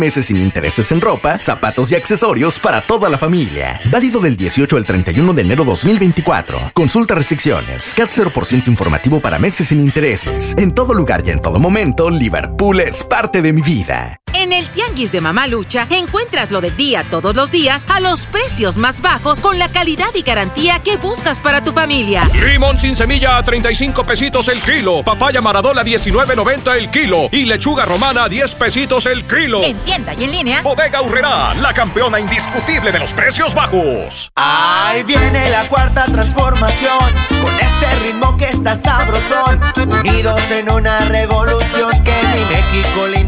Meses sin intereses en ropa, zapatos y accesorios para toda la familia. Válido del 18 al 31 de enero 2024. Consulta restricciones. CAT 0% informativo para meses sin intereses. En todo lugar y en todo momento, Liverpool es parte de mi vida. En el Tianguis de Mamalucha encuentras lo del día todos los días a los precios más bajos con la calidad y garantía que buscas para tu familia. Limón sin semilla a 35 pesitos el kilo. Papaya Maradona 19.90 el kilo. Y lechuga romana a 10 pesitos el kilo. En tienda y en línea. Bodega Aurrerá, la campeona indiscutible de los precios bajos. Ahí viene la cuarta transformación, con este ritmo que está sabrosón, unidos en una revolución que mi México le